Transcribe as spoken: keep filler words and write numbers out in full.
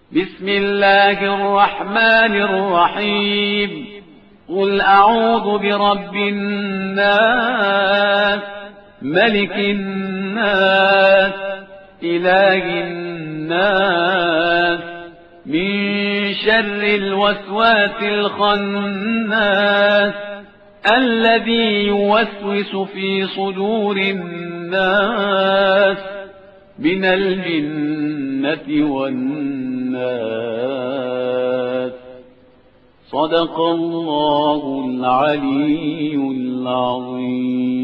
بسم الله الرحمن الرحيم قل أعوذ برب الناس ملك الناس إله الناس من شر الوسواس الخناس الذي يوسوس في صدور الناس من الجنة والناس. صدق الله العلي العظيم.